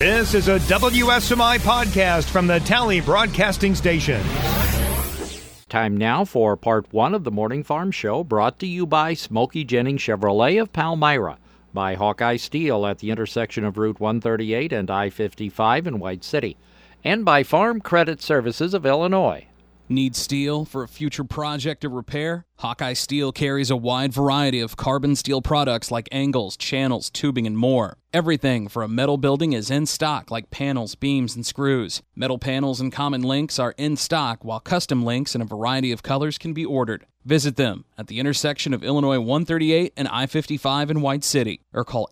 This is a WSMI podcast from the Tally Broadcasting Station. Time now for part one of the Morning Farm Show, brought to you by Smokey Jennings Chevrolet of Palmyra, by Hawkeye Steel at the intersection of Route 138 and I-55 in White City, and by Farm Credit Services of Illinois. Need steel for a future project or repair? Hawkeye Steel carries a wide variety of carbon steel products like angles, channels, tubing, and more. Everything for a metal building is in stock, like panels, beams, and screws. Metal panels and common links are in stock, while custom links in a variety of colors can be ordered. Visit them at the intersection of Illinois 138 and I-55 in White City, or call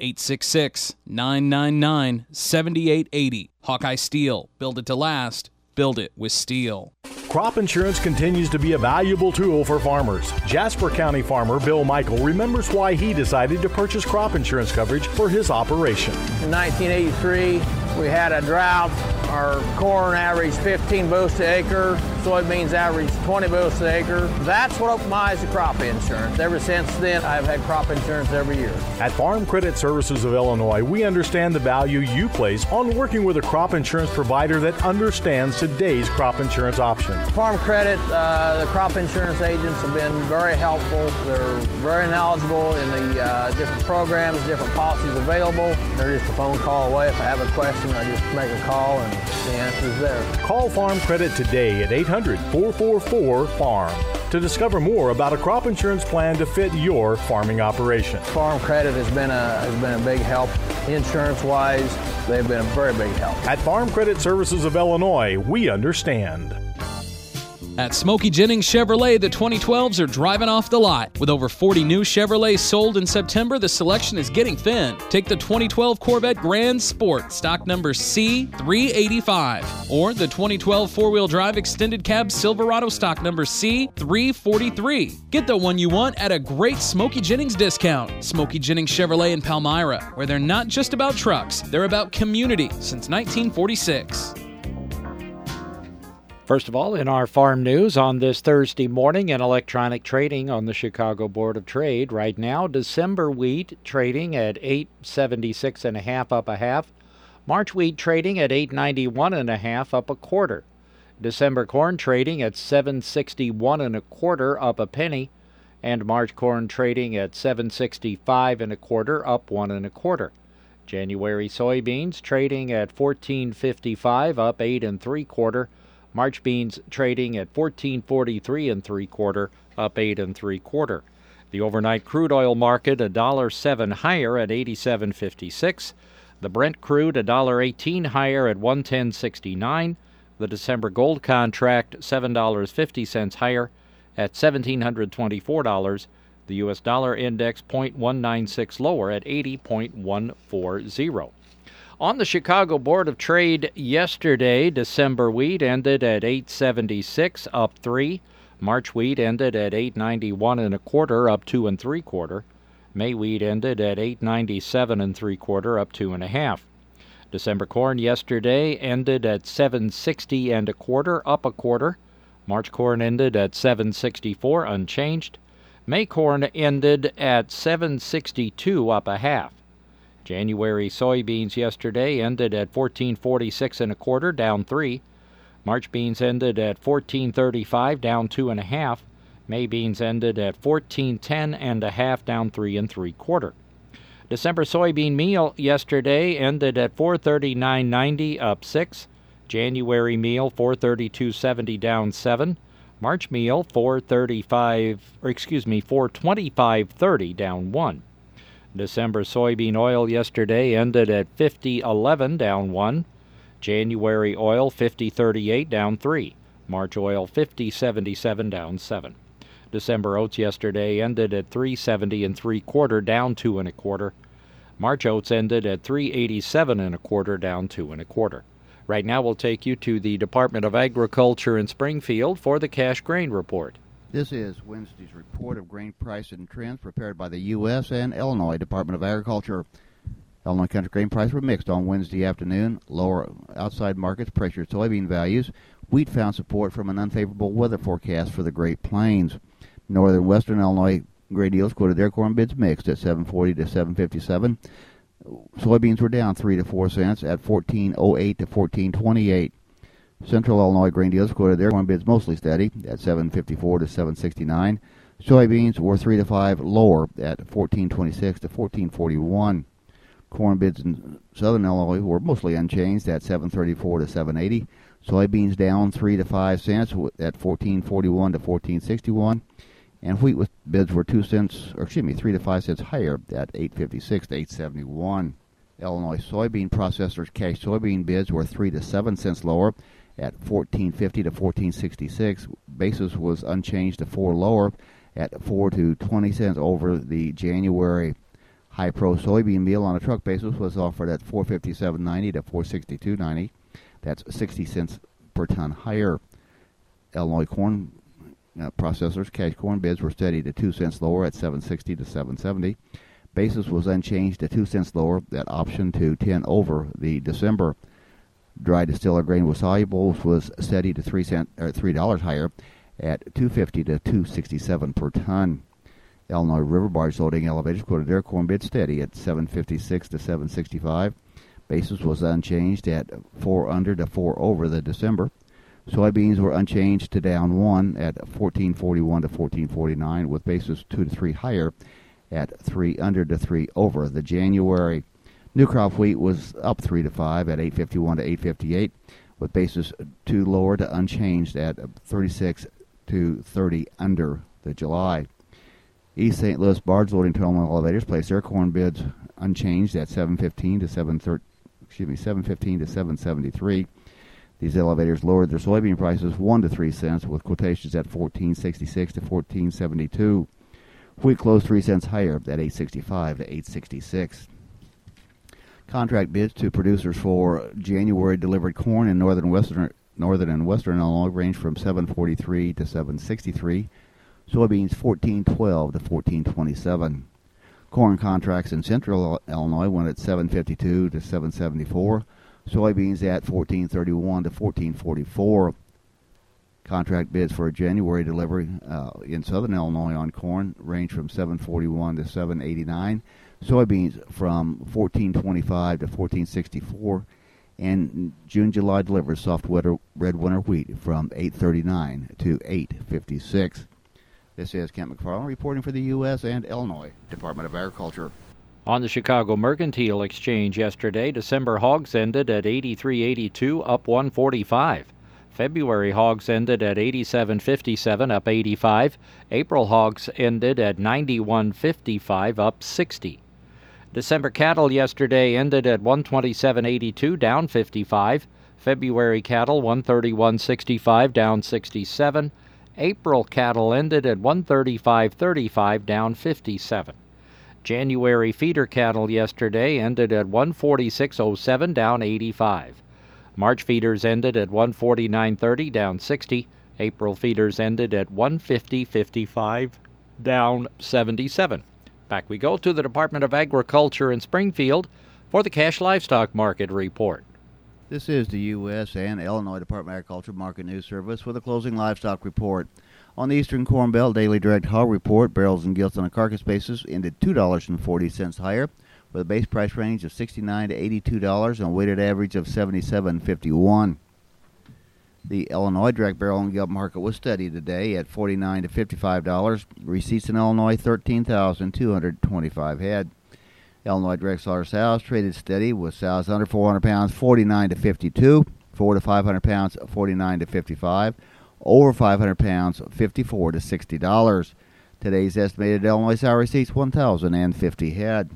866-999-7880. Hawkeye Steel. Build it to last. Build it with steel. Crop insurance continues to be a valuable tool for farmers. Jasper County farmer Bill Michael remembers why he decided to purchase crop insurance coverage for his operation. In 1983, we had a drought. Our corn averaged 15 bushels to acre, soybeans averaged 20 bushels to acre. That's what opened my eyes to crop insurance. Ever since then, I've had crop insurance every year. At Farm Credit Services of Illinois, we understand the value you place on working with a crop insurance provider that understands today's crop insurance options. Farm Credit, the crop insurance agents have been very helpful. They're very knowledgeable in the different programs, different policies available. They're just a phone call away. If I have a question, I just make a call and the answer is there. Call Farm Credit today at 800-444-FARM to discover more about a crop insurance plan to fit your farming operation. Farm Credit has been a big help insurance-wise. They've been a very big help. At Farm Credit Services of Illinois, we understand. At Smokey Jennings Chevrolet, the 2012s are driving off the lot. With over 40 new Chevrolets sold in September, the selection is getting thin. Take the 2012 Corvette Grand Sport, stock number C385, or the 2012 four-wheel drive extended cab Silverado, stock number C343. Get the one you want at a great Smokey Jennings discount. Smokey Jennings Chevrolet in Palmyra, where they're not just about trucks, they're about community since 1946. First of all, in our farm news on this Thursday morning in electronic trading on the Chicago Board of Trade, right now, December wheat trading at $8.76.5 up a half. March wheat trading at $8.91.5 up a quarter. December corn trading at $7.61 1/4 up a penny. And March corn trading at $7.65 1/4 up 1 1/4. January soybeans trading at $14.55 up 8 3/4. March beans trading at $14.43 3/4, up 8 3/4. The overnight crude oil market $1.07 higher at $87.56. The Brent crude $1.18 higher at $110.69. The December gold contract $7.50 higher at $1,724. The U.S. dollar index 0.196 lower at 80.140. On the Chicago Board of Trade yesterday, December wheat ended at $8.76, up 3. March wheat ended at $8.91 1/4, up 2 3/4. May wheat ended at $8.97 3/4, up 2 1/2. December corn yesterday ended at $7.60 1/4, up a quarter. March corn ended at $7.64, unchanged. May corn ended at $7.62, up a half. January soybeans yesterday ended at $14.46 1/4, down 3. March beans ended at $14.35, down 2 1/2. May beans ended at $14.10 1/2, down 3 3/4. December soybean meal yesterday ended at $439.90, up 6. January meal $432.70, down 7. March meal $425.30, down 1. December soybean oil yesterday ended at $50.11, down 1. January oil $50.38, down 3. March oil $50.77, down 7. December oats yesterday ended at $3.70 3/4, down 2 1/4. March oats ended at $3.87 1/4, down 2 1/4. Right now we'll take you to the Department of Agriculture in Springfield for the cash grain report. This is Wednesday's report of grain prices and trends prepared by the U.S. and Illinois Department of Agriculture. Illinois country grain prices were mixed on Wednesday afternoon. Lower outside markets pressured soybean values. Wheat found support from an unfavorable weather forecast for the Great Plains. Northern Western Illinois grain dealers quoted their corn bids mixed at $7.40 to $7.57. Soybeans were down 3 to 4 cents at 14.08 to 14.28. Central Illinois grain dealers quoted their corn bids mostly steady at 7.54 to 7.69. Soybeans were 3 to 5 lower at 14.26 to 14.41. Corn bids in Southern Illinois were mostly unchanged at 7.34 to 7.80. Soybeans down 3 to 5 cents at 14.41 to 14.61. And wheat bids were 3 to 5 cents higher at 8.56 to 8.71. Illinois soybean processors cash soybean bids were 3 to 7 cents lower at 14.50 to 14.66. Basis was unchanged to 4 lower at 4 to 20 cents over the January. High Pro soybean meal on a truck basis was offered at 457.90 to 462.90. That's 60 cents per ton higher. Illinois corn processors cash corn bids were steady to 2 cents lower at 7.60 to 7.70. Basis was unchanged to 2 cents lower at option to 10 over the December. Dry distiller grain with solubles was steady to $3 higher at 2.50 to 2.67 per ton. Illinois river barge loading elevators quoted their corn bid steady at 7.56 to 7.65. Basis was unchanged at 4 under to 4 over the December. Soybeans were unchanged to down 1 at 14.41 to 14.49, with basis 2 to 3 higher at 3 under to 3 over the January. New crop wheat was up 3 to 5 at 8.51 to 8.58, with basis 2 lower to unchanged at 36 to 30 under the July. East St. Louis barge loading terminal elevators placed their corn bids unchanged at 7.15 to 7.73. These elevators lowered their soybean prices 1 to 3 cents, with quotations at 14.66 to 14.72. Wheat closed 3 cents higher at 8.65 to 8.66. Contract bids to producers for January delivered corn in northern and western Illinois range from 7.43 to 7.63. Soybeans 14.12 to 14.27. Corn contracts in central Illinois went at 7.52 to 7.74. Soybeans at 14.31 to 14.44. Contract bids for a January delivery in southern Illinois on corn range from 7.41 to 7.89. Soybeans from 14.25 to 14.64. And June-July deliveries soft red winter wheat from 8.39 to 8.56. This is Kent McFarland reporting for the U.S. and Illinois Department of Agriculture. On the Chicago Mercantile Exchange yesterday, December hogs ended at 83.82, up 145. February hogs ended at 87.57, up 85. April hogs ended at 91.55, up 60. December cattle yesterday ended at 127.82, down 55. February cattle 131.65, down 67. April cattle ended at 135.35, down 57. January feeder cattle yesterday ended at 146.07, down 85. March feeders ended at 149.30, down 60. April feeders ended at 150.55, down 77. Back we go to the Department of Agriculture in Springfield for the cash livestock market report. This is the U.S. and Illinois Department of Agriculture Market News Service with a closing livestock report. On the Eastern Corn Belt Daily Direct Hog Report, barrels and gilts on a carcass basis ended $2.40 higher, with a base price range of $69 to $82 and a weighted average of $77.51. The Illinois direct barrel and gilt market was steady today at $49 to $55. Receipts in Illinois 13,225 head. Illinois direct slaughter sows traded steady with sows under 400 pounds 49 to 52, 4 to 500 pounds 49 to 55, over 500 pounds 54 to $60. Today's estimated Illinois sow receipts 1,050 head.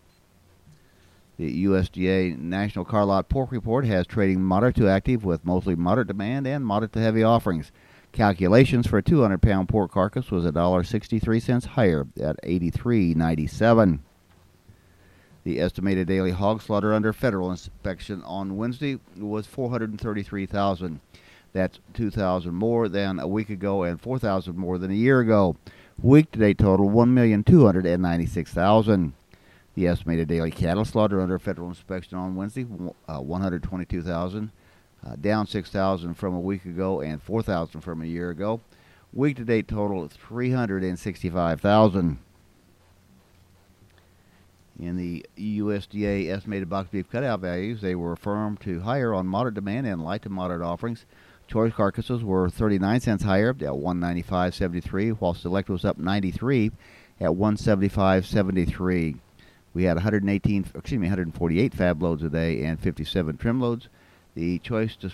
The USDA National Car Lot Pork Report has trading moderate to active with mostly moderate demand and moderate to heavy offerings. Calculations for a 200-pound pork carcass was $1.63 higher at $83.97. The estimated daily hog slaughter under federal inspection on Wednesday was 433,000. That's 2,000 more than a week ago and 4,000 more than a year ago. Week-to-date total 1,296,000. The estimated daily cattle slaughter under federal inspection on Wednesday, 122,000, down 6,000 from a week ago and 4,000 from a year ago. Week-to-date total 365,000. In the USDA estimated box beef cutout values, they were firm to higher on moderate demand and light to moderate offerings. Choice carcasses were 39 cents higher at $195.73, while Select was up 93 at $175.73. We had 148 fab loads a day and 57 trim loads. The choice to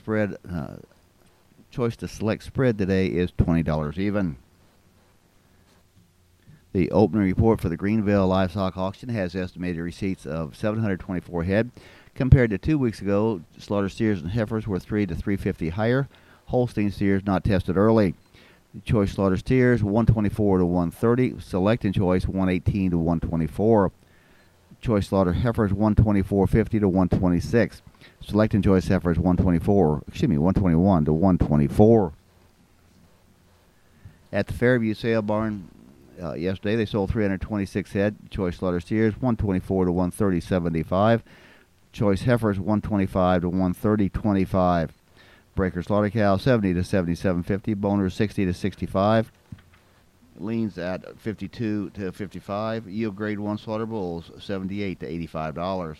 select spread today is $20 even. The opening report for the Greenville Livestock Auction has estimated receipts of 724 head. Compared to 2 weeks ago, slaughter steers and heifers were 3 to 350 higher. Holstein steers not tested early. Choice slaughter steers 124 to 130. Select and choice 118 to 124. Choice slaughter heifers 124.50 to 126. Select and choice heifers 121 to 124. At the Fairview sale barn yesterday, they sold 326 head. Choice slaughter steers 124 to 130.75. Choice heifers 125 to 130.25. Breaker slaughter cows 70 to 77.50. Boners 60 to 65. Leans at 52 to 55. Yield grade 1 slaughter bulls 78 to $85.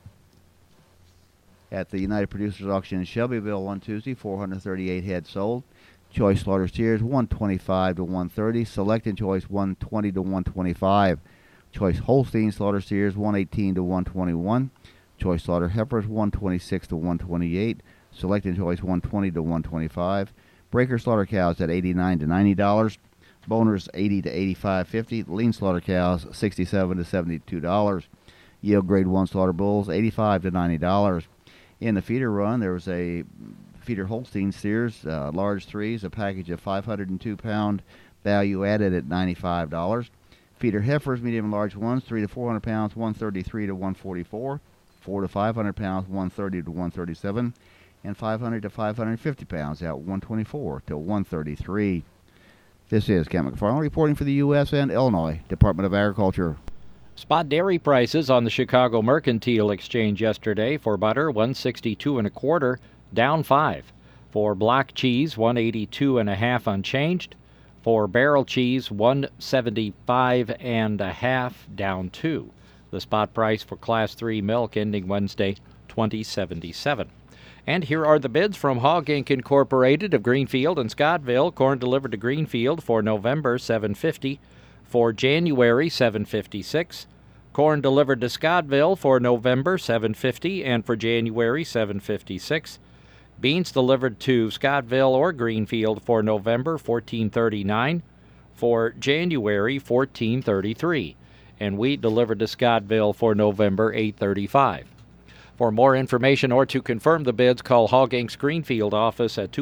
At the United Producers Auction in Shelbyville on Tuesday, 438 head sold. Choice slaughter steers 125 to 130. Select and choice 120 to 125. Choice Holstein slaughter steers 118 to 121. Choice slaughter heifers 126 to 128. Select and choice 120 to 125. Breaker slaughter cows at $89 to $90. Boners 80 to 85.50. Lean slaughter cows 67 to $72. Yield grade 1 slaughter bulls 85 to $90. In the feeder run, there was a feeder Holstein steers, large threes, a package of 502-pound value added at $95. Feeder heifers, medium and large ones, 3 to 400 pounds, 133 to 144. 4 to 500 pounds, 130 to 137. And 500 to 550 pounds at 124 to 133. This is Kent McFarland reporting for the U.S. and Illinois Department of Agriculture. Spot dairy prices on the Chicago Mercantile Exchange yesterday for butter $162 1/4, down 5. For block cheese $182 1/2 unchanged. For barrel cheese $175 1/2, down 2. The spot price for Class 3 milk ending Wednesday $20.77. And here are the bids from Hog Inc. Incorporated of Greenfield and Scottville. Corn delivered to Greenfield for November $7.50. For January $7.56. Corn delivered to Scottville for November $7.50 and for January $7.56. Beans delivered to Scottville or Greenfield for November $14.39. For January $14.33. And wheat delivered to Scottville for November $8.35. For more information or to confirm the bids, call Hog Inc.'s Greenfield office at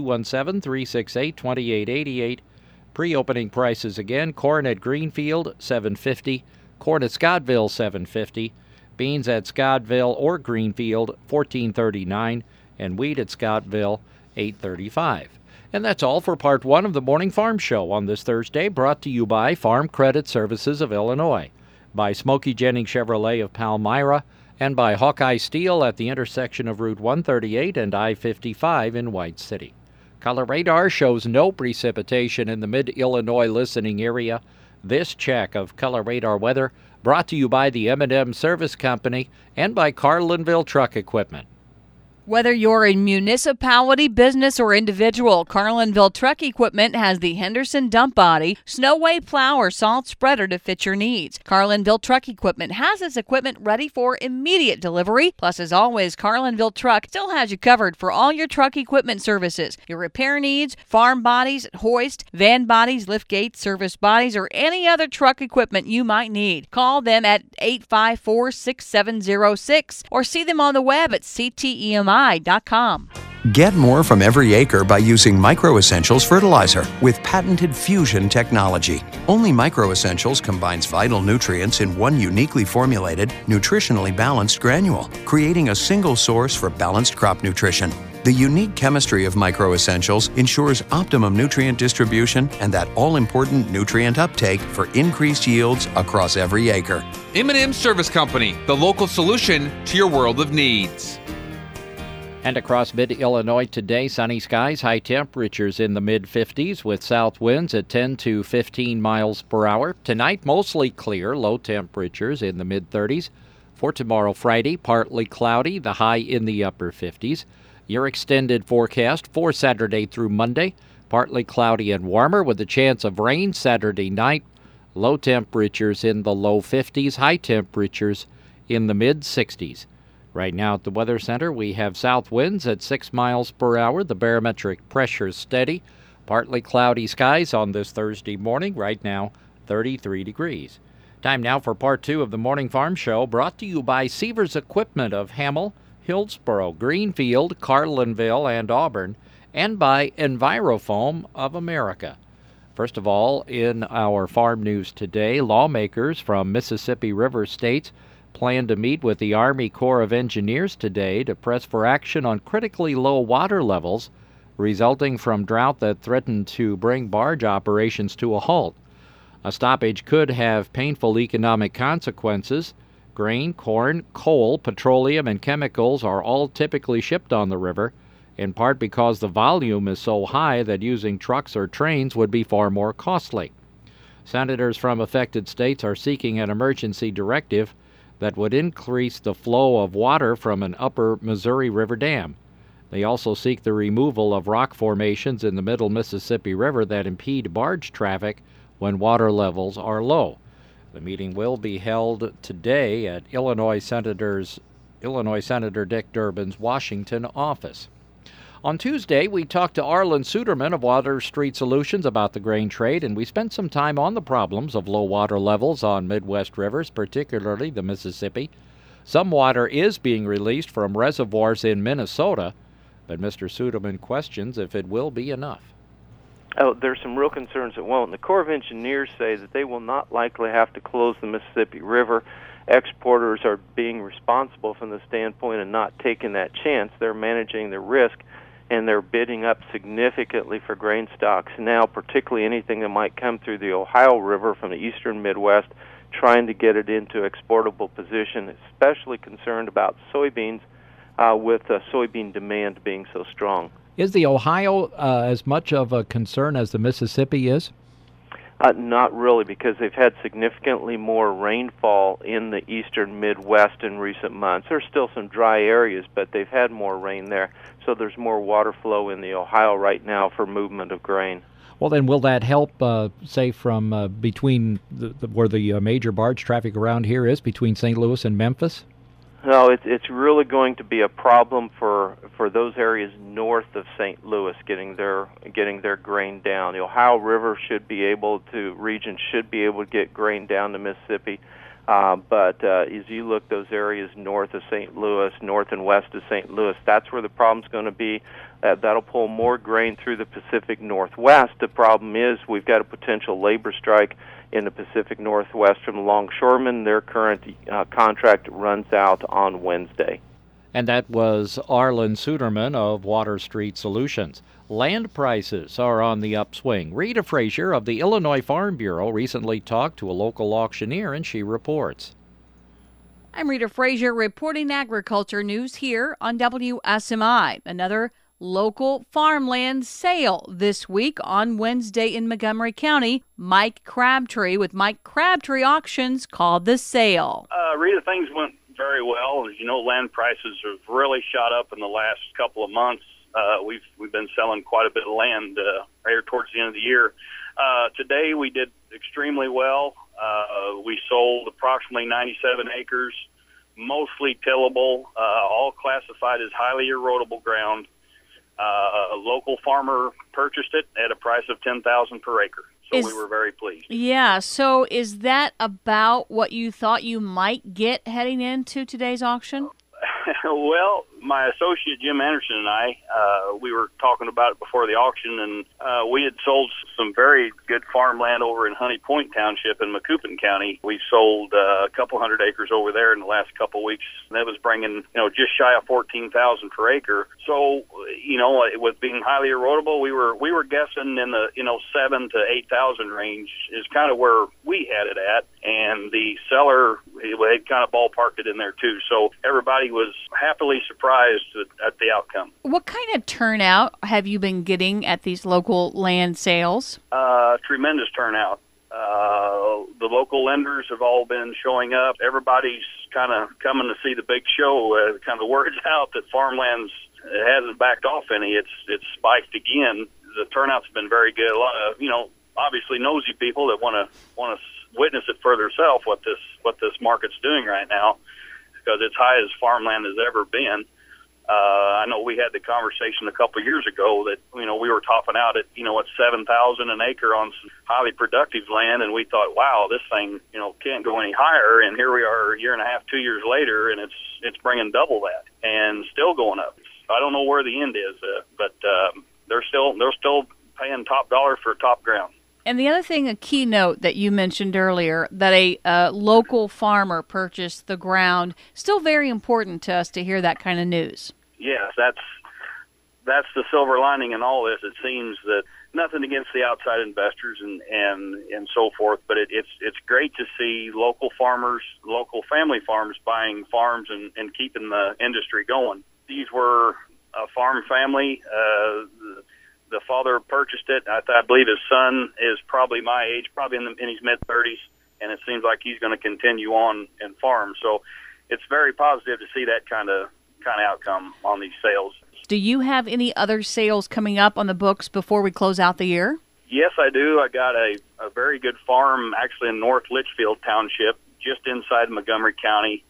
217-368-2888. Pre-opening prices again: corn at Greenfield $7.50, corn at Scottville $7.50, beans at Scottville or Greenfield $14.39, and wheat at Scottville $8.35. And that's all for Part 1 of the Morning Farm Show on this Thursday, brought to you by Farm Credit Services of Illinois, by Smokey Jennings Chevrolet of Palmyra, and by Hawkeye Steel at the intersection of Route 138 and I-55 in White City. Color radar shows no precipitation in the mid-Illinois listening area. This check of color radar weather brought to you by the M&M Service Company and by Carlinville Truck Equipment. Whether you're a municipality, business, or individual, Carlinville Truck Equipment has the Henderson dump body, Snowway plow, or salt spreader to fit your needs. Carlinville Truck Equipment has this equipment ready for immediate delivery. Plus, as always, Carlinville Truck still has you covered for all your truck equipment services. Your repair needs, farm bodies, hoist, van bodies, lift gates, service bodies, or any other truck equipment you might need. Call them at 854-6706 or see them on the web at ctemi.com. Get more from every acre by using Micro Essentials fertilizer with patented fusion technology. Only Micro Essentials combines vital nutrients in one uniquely formulated, nutritionally balanced granule, creating a single source for balanced crop nutrition. The unique chemistry of Micro Essentials ensures optimum nutrient distribution and that all-important nutrient uptake for increased yields across every acre. M&M Service Company, the local solution to your world of needs. And across mid-Illinois today, sunny skies, high temperatures in the mid-50s with south winds at 10 to 15 miles per hour. Tonight, mostly clear, low temperatures in the mid-30s. For tomorrow, Friday, partly cloudy, the high in the upper 50s. Your extended forecast for Saturday through Monday, partly cloudy and warmer with a chance of rain Saturday night. Low temperatures in the low 50s, high temperatures in the mid-60s. Right now at the Weather Center, we have south winds at 6 miles per hour. The barometric pressure is steady. Partly cloudy skies on this Thursday morning. Right now, 33 degrees. Time now for part 2 of the Morning Farm Show, brought to you by Seavers Equipment of Hamel, Hillsboro, Greenfield, Carlinville, and Auburn, and by Envirofoam of America. First of all, in our farm news today, lawmakers from Mississippi River states plan to meet with the Army Corps of Engineers today to press for action on critically low water levels resulting from drought that threatened to bring barge operations to a halt. A stoppage could have painful economic consequences. Grain, corn, coal, petroleum, and chemicals are all typically shipped on the river, in part because the volume is so high that using trucks or trains would be far more costly. Senators from affected states are seeking an emergency directive that would increase the flow of water from an upper Missouri River dam. They also seek the removal of rock formations in the middle Mississippi River that impede barge traffic when water levels are low. The meeting will be held today at Illinois Senator Dick Durbin's Washington office. On Tuesday, we talked to Arlen Suderman of Water Street Solutions about the grain trade, and we spent some time on the problems of low water levels on Midwest rivers, particularly the Mississippi. Some water is being released from reservoirs in Minnesota, but Mr. Suderman questions if it will be enough. Oh, there's some real concerns it won't. And the Corps of Engineers say that they will not likely have to close the Mississippi River. Exporters are being responsible from the standpoint of not taking that chance. They're managing their risk, and they're bidding up significantly for grain stocks now, particularly anything that might come through the Ohio River from the eastern Midwest, trying to get it into exportable position, especially concerned about soybeans with soybean demand being so strong. Is the Ohio as much of a concern as the Mississippi is? Not really, because they've had significantly more rainfall in the eastern Midwest in recent months. There's still some dry areas, but they've had more rain there, so there's more water flow in the Ohio right now for movement of grain. Well, then will that help, say, from between where the major barge traffic around here is, between St. Louis and Memphis? No, it's really going to be a problem for those areas north of St. Louis getting their grain down. The Ohio River region should be able to get grain down to Mississippi, but as you look those areas north of St. Louis, north and west of St. Louis, that's where the problem's going to be. That'll pull more grain through the Pacific Northwest. The problem is we've got a potential labor strike in the Pacific Northwest from the longshoremen. Their current contract runs out on Wednesday. And that was Arlen Suderman of Water Street Solutions. Land prices are on the upswing. Rita Frazier of the Illinois Farm Bureau recently talked to a local auctioneer, and she reports. I'm Rita Frazier reporting agriculture news here on WSMI. Another local farmland sale this week on Wednesday in Montgomery County. Mike Crabtree with Mike Crabtree Auctions called the sale. Rita, things went very well. As you know, land prices have really shot up in the last couple of months. We've been selling quite a bit of land right here towards the end of the year. Today we did extremely well. We sold approximately 97 acres, mostly tillable, all classified as highly erodible ground. A local farmer purchased it at a price of $10,000 per acre, so we were very pleased. Yeah, so is that about what you thought you might get heading into today's auction? Well, my associate Jim Anderson and I, we were talking about it before the auction, and we had sold some very good farmland over in Honey Point Township in Macoupin County. We sold a couple hundred acres over there in the last couple of weeks. That was bringing, just shy of $14,000 per acre. So, with being highly erodible, we were guessing in the 7,000 to 8,000 range is kind of where we had it at, and the seller had kind of ballparked it in there too. So everybody was happily surprised at the outcome. What kind of turnout have you been getting at these local land sales? Tremendous turnout. The local lenders have all been showing up. Everybody's kind of coming to see the big show. Kind of the word's out that farmlands hasn't backed off any. It's spiked again. The turnout's been very good. A lot of, obviously nosy people that want to witness it for themselves what this market's doing right now, because it's high as farmland has ever been. I know we had the conversation a couple of years ago that, we were topping out at, at $7,000 an acre on some highly productive land. And we thought, wow, this thing, can't go any higher. And here we are a year and a half, 2 years later, and it's bringing double that and still going up. I don't know where the end is, but they're still paying top dollar for top ground. And the other thing, a key note that you mentioned earlier, that a local farmer purchased the ground, still very important to us to hear that kind of news. Yes, that's the silver lining in all this. It seems that nothing against the outside investors and so forth, but it's great to see local farmers, local family farms buying farms and keeping the industry going. These were a farm family. The father purchased it. I believe his son is probably my age, probably in his mid-30s, and it seems like he's going to continue on and farm. So it's very positive to see that kind of outcome on these sales. Do you have any other sales coming up on the books before we close out the year? Yes, I do. I got a very good farm actually in North Litchfield Township, just inside Montgomery County.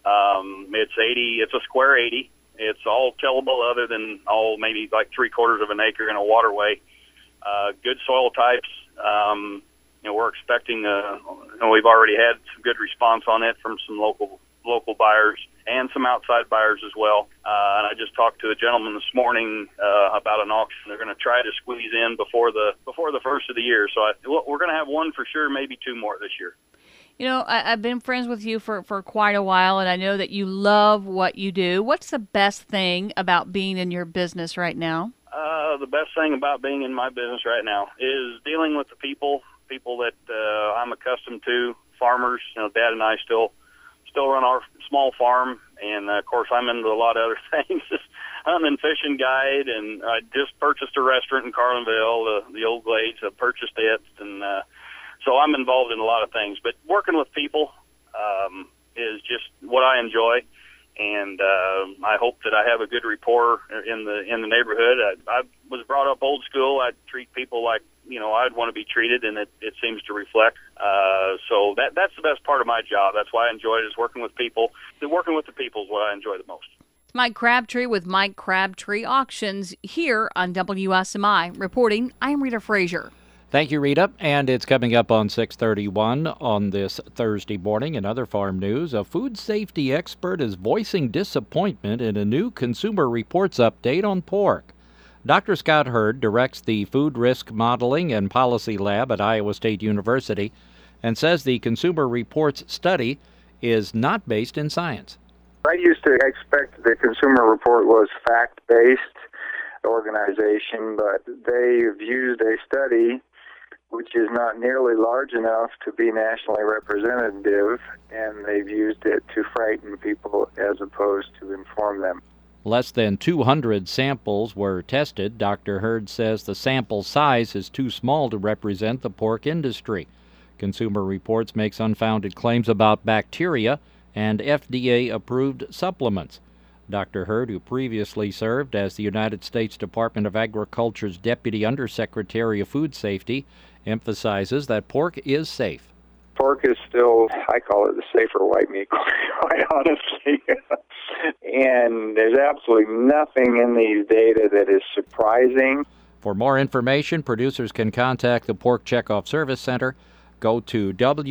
It's a square 80. It's all tillable other than maybe like 3/4 of an acre in a waterway. Good soil types. We're expecting, we've already had some good response on it from some local buyers and some outside buyers as well. And I just talked to a gentleman this morning about an auction they're going to try to squeeze in before the first of the year. So we're going to have one for sure, maybe two more this year. I've been friends with you for quite a while, and I know that you love what you do. What's the best thing about being in your business right now? The best thing about being in my business right now is dealing with the people that I'm accustomed to, farmers. Dad and I still run our small farm, and of course I'm into a lot of other things. I'm in fishing guide, and I just purchased a restaurant in Carlinville, the Old Glades. I purchased it, and so I'm involved in a lot of things. But working with people is just what I enjoy, and I hope that I have a good rapport in the neighborhood. I was brought up old school. I treat people like I'd want to be treated, and it seems to reflect. So that's the best part of my job. That's why I enjoy it, is working with people. Working with the people is what I enjoy the most. Mike Crabtree with Mike Crabtree Auctions here on WSMI. Reporting, I'm Rita Frazier. Thank you, Rita. And it's coming up on 6:31 on this Thursday morning. In other farm news, a food safety expert is voicing disappointment in a new Consumer Reports update on pork. Dr. Scott Hurd directs the Food Risk Modeling and Policy Lab at Iowa State University and says the Consumer Reports study is not based in science. I used to expect the Consumer Report was fact-based organization, but they've used a study which is not nearly large enough to be nationally representative, and they've used it to frighten people as opposed to inform them. Less than 200 samples were tested. Dr. Hurd says the sample size is too small to represent the pork industry. Consumer Reports makes unfounded claims about bacteria and FDA-approved supplements. Dr. Hurd, who previously served as the United States Department of Agriculture's Deputy Undersecretary of Food Safety, emphasizes that pork is safe. Pork is still, I call it the safer white meat, quite honestly. And there's absolutely nothing in these data that is surprising. For more information, producers can contact the Pork Checkoff Service Center. Go to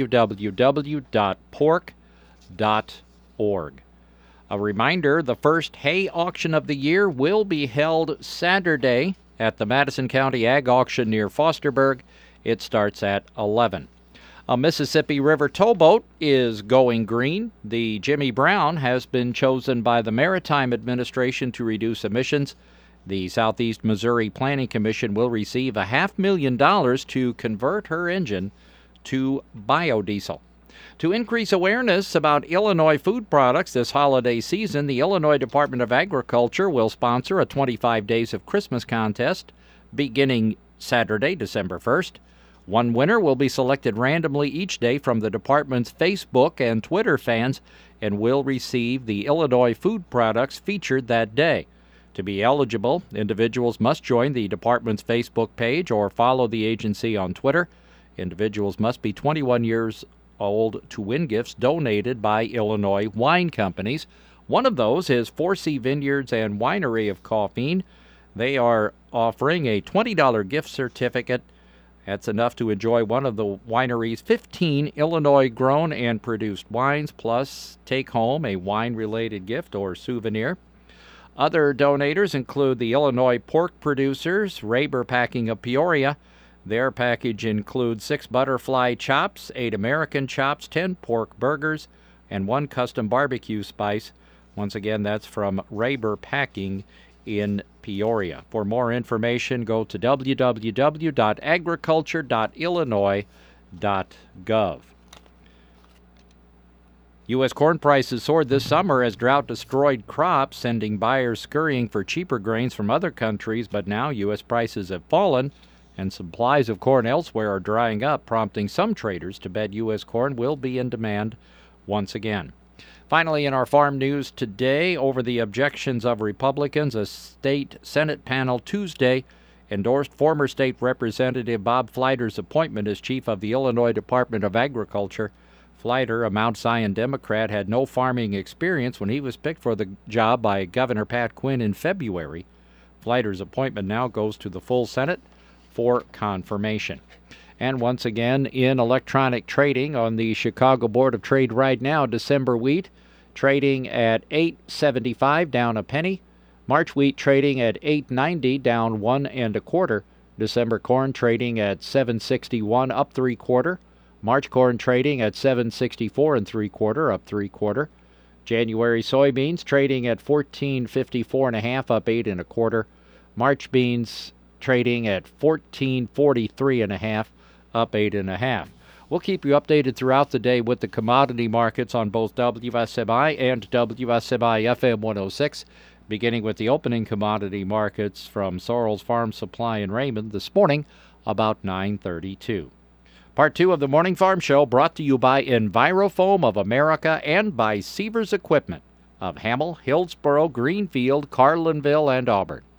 www.pork.org. A reminder, the first hay auction of the year will be held Saturday at the Madison County Ag Auction near Fosterburg. It starts at 11. A Mississippi River towboat is going green. The Jimmy Brown has been chosen by the Maritime Administration to reduce emissions. The Southeast Missouri Planning Commission will receive $500,000 to convert her engine to biodiesel. To increase awareness about Illinois food products this holiday season, the Illinois Department of Agriculture will sponsor a 25 Days of Christmas contest beginning Saturday, December 1st. One winner will be selected randomly each day from the department's Facebook and Twitter fans and will receive the Illinois food products featured that day. To be eligible, individuals must join the department's Facebook page or follow the agency on Twitter. Individuals must be 21 years old to win gifts donated by Illinois wine companies. One of those is 4C Vineyards and Winery of Coffeen. They are offering a $20 gift certificate. That's enough to enjoy one of the winery's 15 Illinois-grown and produced wines, plus take home a wine-related gift or souvenir. Other donators include the Illinois pork producers, Raber Packing of Peoria. Their package includes 6 butterfly chops, 8 American chops, 10 pork burgers, and 1 custom barbecue spice. Once again, that's from Raber Packing in Peoria. For more information, go to www.agriculture.illinois.gov. U.S. corn prices soared this summer as drought destroyed crops, sending buyers scurrying for cheaper grains from other countries, but now U.S. prices have fallen and supplies of corn elsewhere are drying up, prompting some traders to bet U.S. corn will be in demand once again. Finally, in our farm news today, over the objections of Republicans, a state Senate panel Tuesday endorsed former state Representative Bob Fleiter's appointment as chief of the Illinois Department of Agriculture. Fleiter, a Mount Zion Democrat, had no farming experience when he was picked for the job by Governor Pat Quinn in February. Fleiter's appointment now goes to the full Senate for confirmation. And once again, in electronic trading on the Chicago Board of Trade right now, December wheat trading at $8.75, down a penny. March wheat trading at $8.90, down 1 1/4. December corn trading at $7.61, up 3/4. March corn trading at $7.64 3/4, up 3/4. January soybeans trading at $14.54 1/2, up 8 1/4. March beans trading at $14.43 1/2, up 8 1/2. We'll keep you updated throughout the day with the commodity markets on both WSMI and WSMI FM 106, beginning with the opening commodity markets from Sorrells Farm Supply in Raymond this morning about 9:32. Part 2 of the Morning Farm Show brought to you by Envirofoam of America and by Sievers Equipment of Hamel, Hillsboro, Greenfield, Carlinville, and Auburn.